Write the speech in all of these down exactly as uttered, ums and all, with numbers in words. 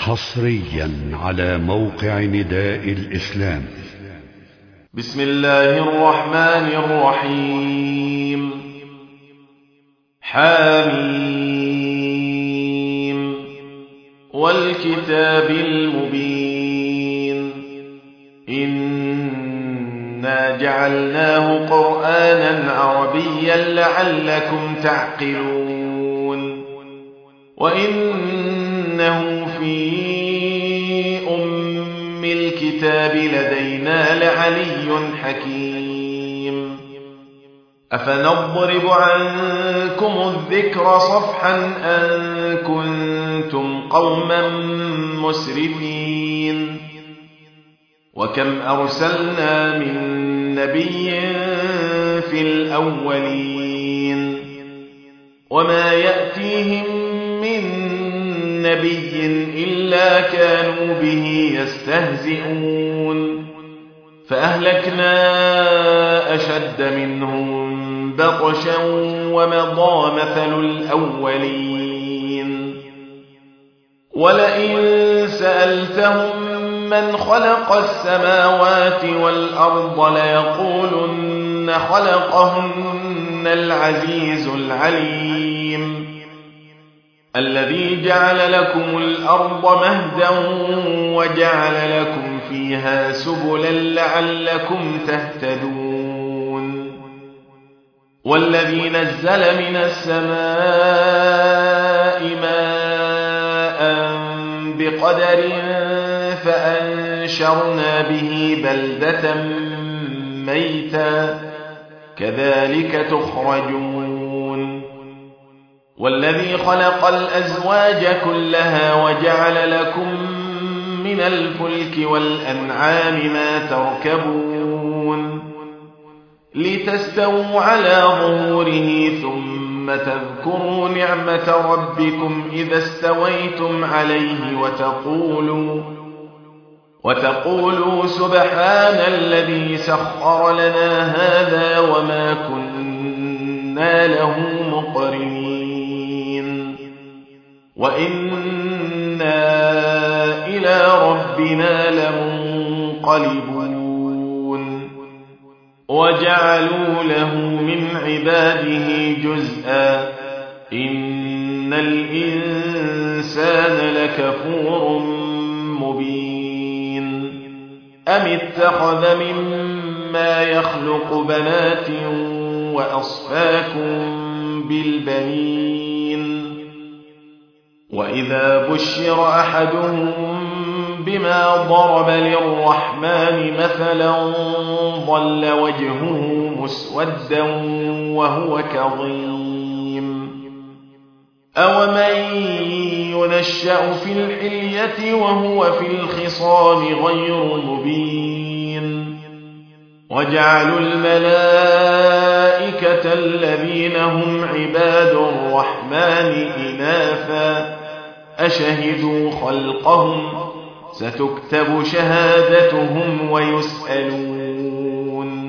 حصريا على موقع نداء الإسلام. بسم الله الرحمن الرحيم. حاميم والكتاب المبين إنا جعلناه قرآنا عربيا لعلكم تعقلون وإنه في أم الكتاب لدينا لعلي حكيم. أفنضرب عنكم الذكر صفحا أن كنتم قوما مسرفين. وكم أرسلنا من نبي في الأولين وما يأتيهم من نبي إلا كانوا به يستهزئون فأهلكنا أشد منهم بطشا ومضى مثل الأولين. ولئن سألتهم من خلق السماوات والأرض ليقولن خلقهن العزيز العليم الذي جعل لكم الأرض مهدا وجعل لكم فيها سبلا لعلكم تهتدون. والذي نزل من السماء ماء بقدر فأنشرنا به بلدة ميتا كذلك تخرجون. والذي خلق الأزواج كلها وجعل لكم من الفلك والأنعام ما تركبون لتستووا على ظهوره ثم تذكروا نعمة ربكم إذا استويتم عليه وتقولوا وتقولوا سبحان الذي سخر لنا هذا وما كنا له مقرنين وإنا إلى ربنا لمنقلبون. وجعلوا له من عباده جزءا إن الإنسان لكفور مبين. أم اتخذ مما يخلق بنات وأصفاكم بالبنين وإذا بشر أحدهم بما ضرب للرحمن مثلا ظل وجهه مسودا وهو كظيم. أومن ينشأ في الحلية وهو في الخصام غير مبين. وجعلوا الملائكة الذين هم عباد الرحمن إناثا أشهدوا خلقهم ستكتب شهادتهم ويسألون.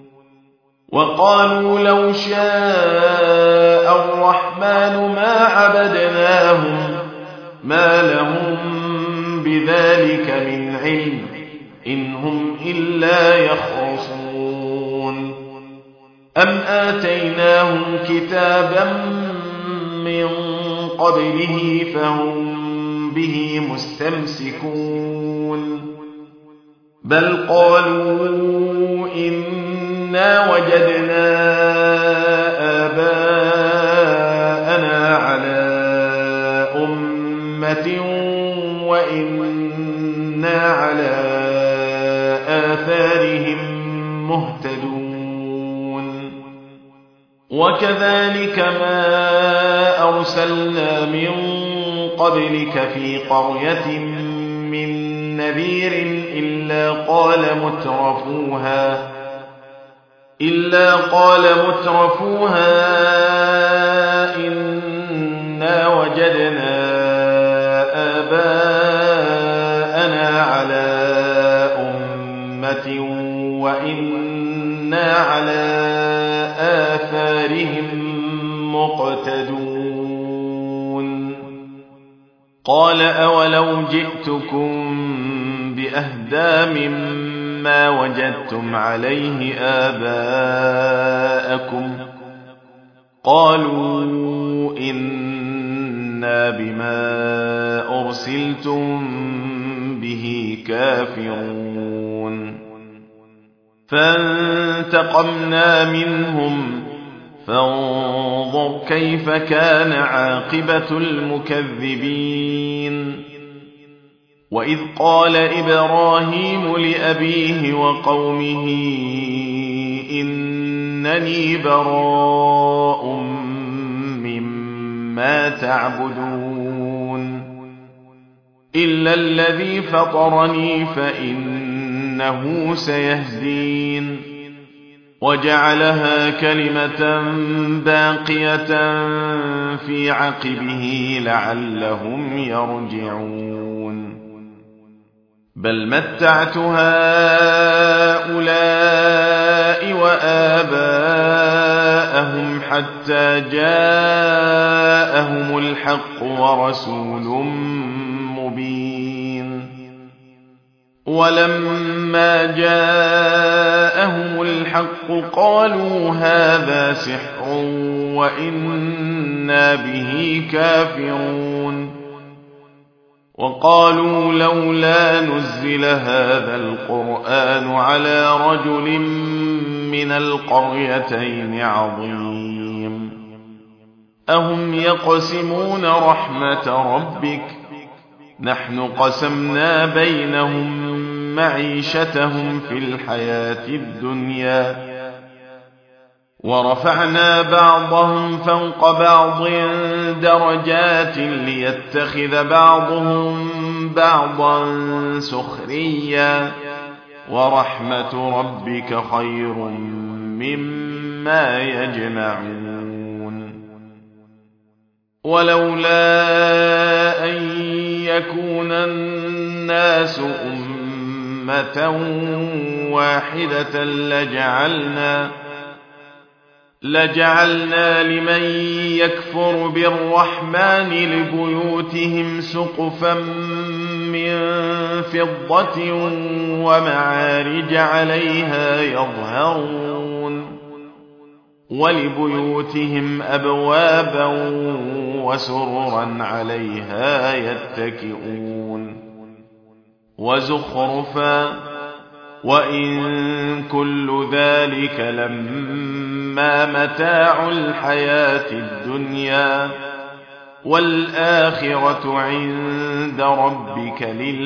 وقالوا لو شاء الرحمن ما عبدناهم ما لهم بذلك من علم إن هم إلا يخرصون. أم آتيناهم كتابا من قبله فهم به مستمسكون بل قالوا إنا وجدنا آباءنا على أمة وإنا على آثارهم مهتدون. وكذلك ما أرسلنا من قبلك في قرية من نذير إلا قال مترفوها إلا قال مترفوها إنا وجدنا آباءنا على أمة وإنا على آثارهم مقتدون. قال أولو جئتكم بأهدى مما وجدتم عليه آباءكم قالوا إنا بما أرسلتم به كافرون فانتقمنا منهم فانظر كيف كان عاقبة المكذبين وإذ قال إبراهيم لأبيه وقومه إنني براء مما تعبدون إلا الذي فطرني فإنه سيهدين وجعلها كلمة باقية في عقبه لعلهم يرجعون بل متعت هؤلاء وآباءهم حتى جاءهم الحق ورسول مبين ولما جاءهم الحق قالوا هذا سحر وإنا به كافرون وقالوا لولا نزل هذا القرآن على رجل من القريتين عظيم أهم يقسمون رحمة ربك نحن قسمنا بينهم معيشتهم في الحياة الدنيا ورفعنا بعضهم فوق بعض درجات ليتخذ بعضهم بعضا سخريا ورحمة ربك خير مما يجمعون ولولا أن يكون الناس أمة واحدة لجعلنا لجعلنا لمن يكفر بالرحمن لبيوتهم سقفا من فضة ومعارج عليها يظهرون ولبيوتهم أبوابا وسررا عليها يتكئون وزخرفا وإن كل ذلك لما متاع الحياة الدنيا والآخرة عند ربك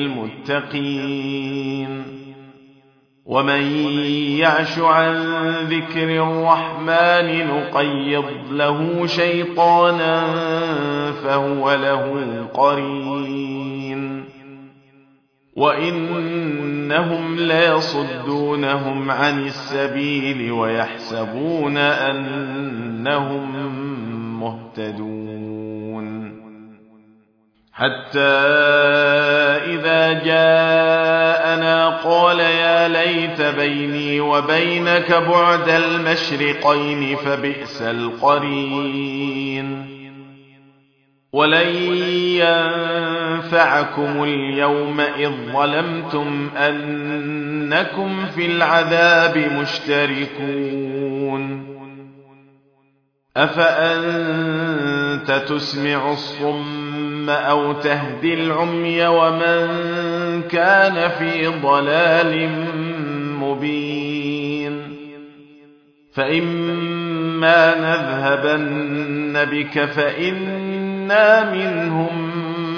للمتقين ومن يعش عن ذكر الرحمن نقيض له شيطانا فهو له قرين وإنهم ليصدونهم عن السبيل ويحسبون أنهم مهتدون حتى إذا جاءنا قال يا ليت بيني وبينك بعد المشرقين فبئس القرين ولن ينفعكم اليوم إذ ظلمتم أنكم في العذاب مشتركون أفأنت تسمع الصم أو تهدي العمي ومن كان في ضلال مبين فإما نذهبن بك فإنا منهم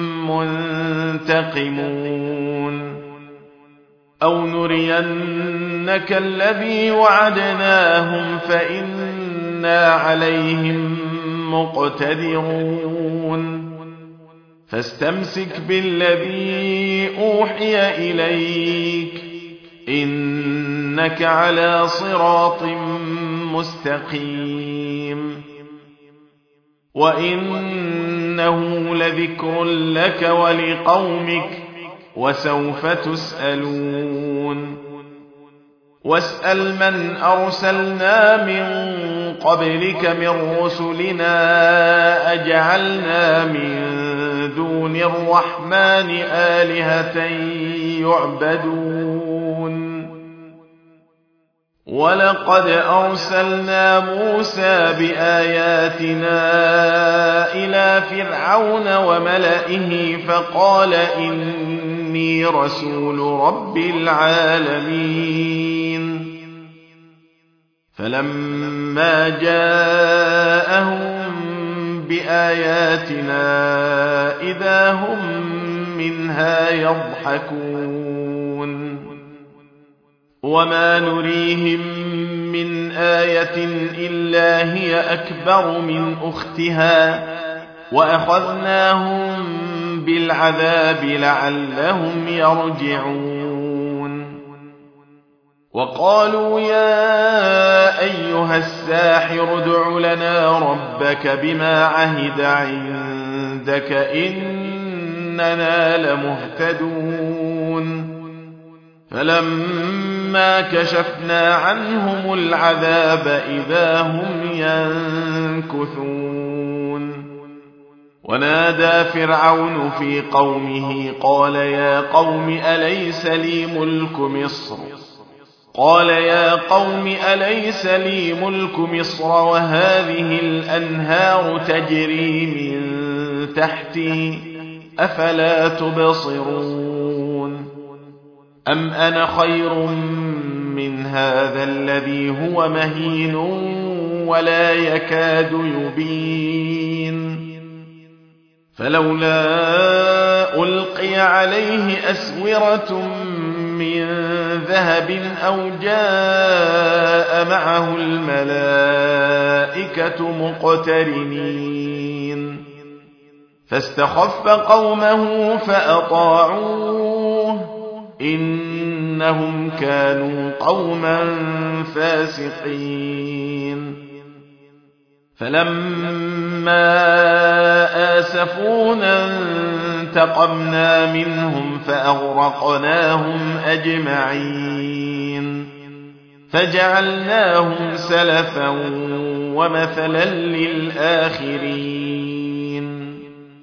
منتقمون أو نرينك الذي وعدناهم فإنا عليهم مقتدرون فاستمسك بالذي أوحي إليك إنك على صراط مستقيم وإنه لذكر لك ولقومك وسوف تسألون واسأل من أرسلنا من قبلك من رسلنا أجعلنا من دون الرحمن آلهة يعبدون ولقد أرسلنا موسى بآياتنا إلى فرعون وملئه فقال إني رسول رب العالمين فلما جاءهم بآياتنا إذا هم منها يضحكون وما نريهم من آية إلا هي أكبر من أختها وأخذناهم بالعذاب لعلهم يرجعون وقالوا يا أيها الساحر ادع لنا ربك بما عهد عندك إننا لمهتدون فلما كشفنا عنهم العذاب إذا هم ينكثون ونادى فرعون في قومه قال يا قوم أليس لي ملك مصر قال يا قوم أليس لي ملك مصر وهذه الأنهار تجري من تحتي أفلا تبصرون أم أنا خير من هذا الذي هو مهين ولا يكاد يبين فلولا ألقي عليه أسورة من ذهب أو جاء معه الملائكة مقترنين فاستخف قومه فأطاعوه إنهم كانوا قوما فاسقين فلما آسفونا انتقمنا منهم فأغرقناهم أجمعين فجعلناهم سلفا ومثلا للآخرين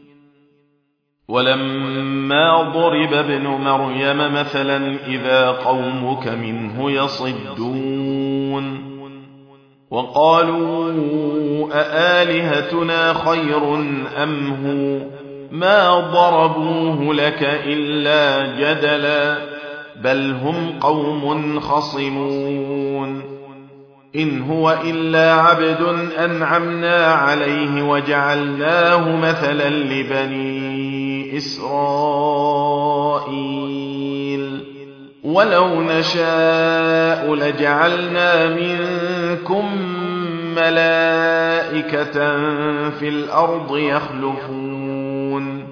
ولما ضرب ابن مريم مثلا إذا قومك منه يصدون وقالوا أآلهتنا خير أم هو ما ضربوه لك إلا جدلا بل هم قوم خصمون إن هو إلا عبد أنعمنا عليه وجعلناه مثلا لبني إسرائيل ولو نشاء لجعلنا منكم ملائكة في الأرض يخلفون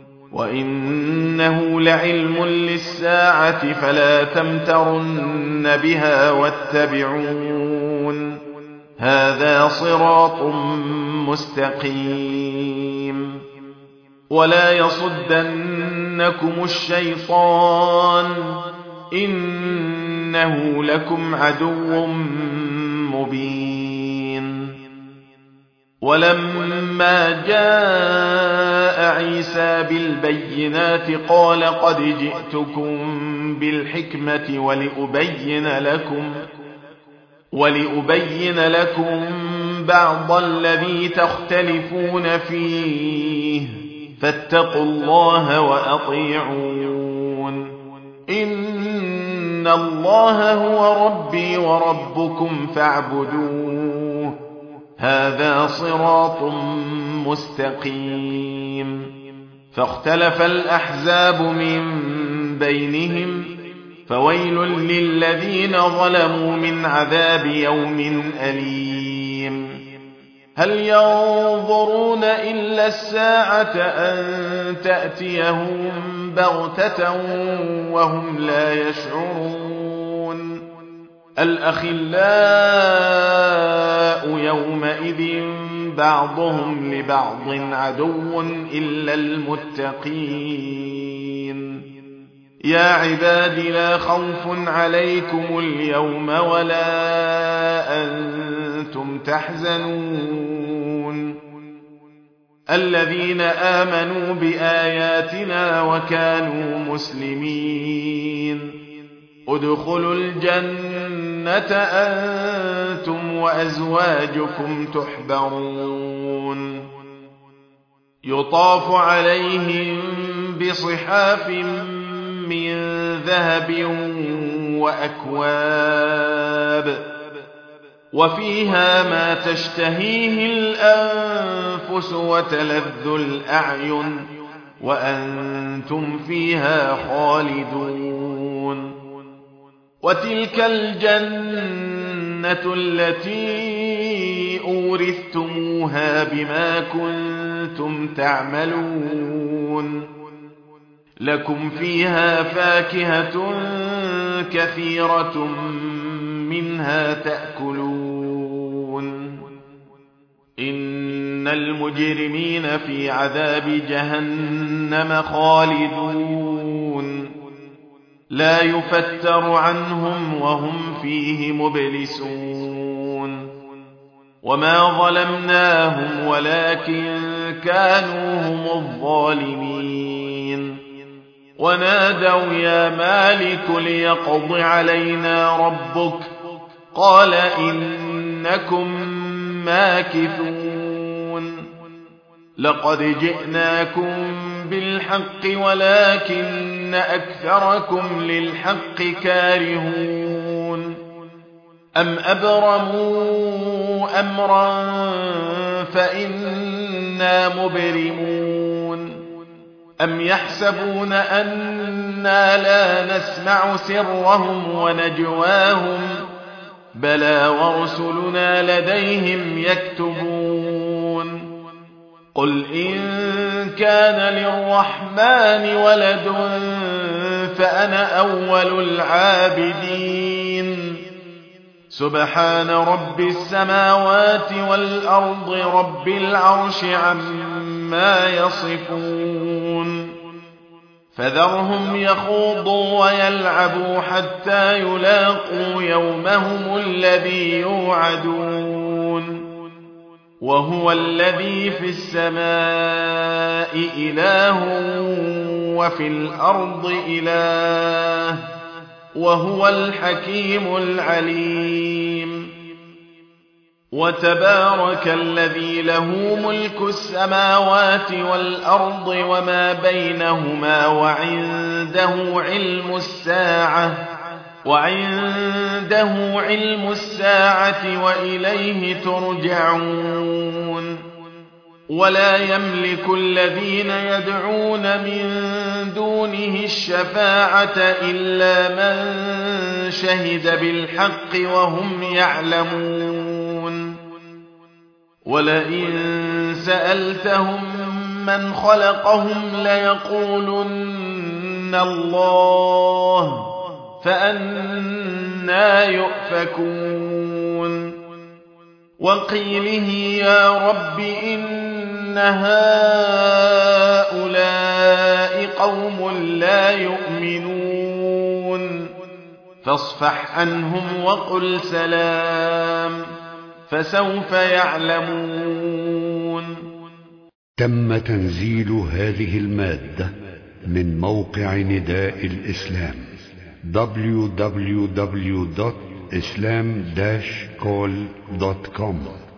وإنه لعلم للساعة فلا تمترن بها واتبعون هذا صراط مستقيم ولا يصدنكم الشيطان إنه لكم عدو مبين ولما جاء عيسى بالبينات قال قد جئتكم بالحكمة ولأبين لكم ولأبين لكم بعض الذي تختلفون فيه فاتقوا الله وأطيعون إن الله هو ربي وربكم فاعبدوه هذا صراط مستقيم فاختلف الأحزاب من بينهم فويل للذين ظلموا من عذاب يوم أليم هل ينظرون إلا الساعة أن تأتيهم بغتة وهم لا يشعرون الأخلاء يومئذ بعضهم لبعض عدو إلا المتقين يا عباد لا خوف عليكم اليوم ولا أنتم تحزنون الذين آمنوا بآياتنا وكانوا مسلمين ادخلوا الجنة أنتم وأزواجكم تحبرون يطاف عليهم بصحاف من ذهب وأكواب وفيها ما تشتهيه الأنفس وتلذ الأعين وأنتم فيها خالدون وتلك الجنة التي أورثتموها بما كنتم تعملون لكم فيها فاكهة كثيرة منها تأكلون إن المجرمين في عذاب جهنم خالدون لا يفتر عنهم وهم فيه مبلسون وما ظلمناهم ولكن كانوا هم الظالمين ونادوا يا مالك ليقض علينا ربك قال إنكم ماكثون لقد جئناكم بالحق ولكن أكثركم للحق كارهون أم أبرموا أمرا فإنا مبرمون أم يحسبون أنا لا نسمع سرهم ونجواهم بلى ورسلنا لديهم يكتبون قل إن كان للرحمن ولد فأنا أول العابدين سبحان رب السماوات والأرض رب العرش عما يصفون فذرهم يخوضوا ويلعبوا حتى يلاقوا يومهم الذي يوعدون وهو الذي في السماء إله وفي الأرض إله وهو الحكيم العليم وتبارك الذي له ملك السماوات والأرض وما بينهما وعنده علم الساعة وعنده علم الساعة وإليه ترجعون ولا يملك الذين يدعون من دونه الشفاعة إلا من شهد بالحق وهم يعلمون ولئن سألتهم من خلقهم ليقولن الله فأنى يؤفكون وقيله يا رب إن هؤلاء قوم لا يؤمنون فاصفح عنهم وقل سلام فسوف يعلمون. تم تنزيل هذه المادة من موقع نداء الإسلام دبليو دبليو دبليو دوت islam dash call دوت كوم.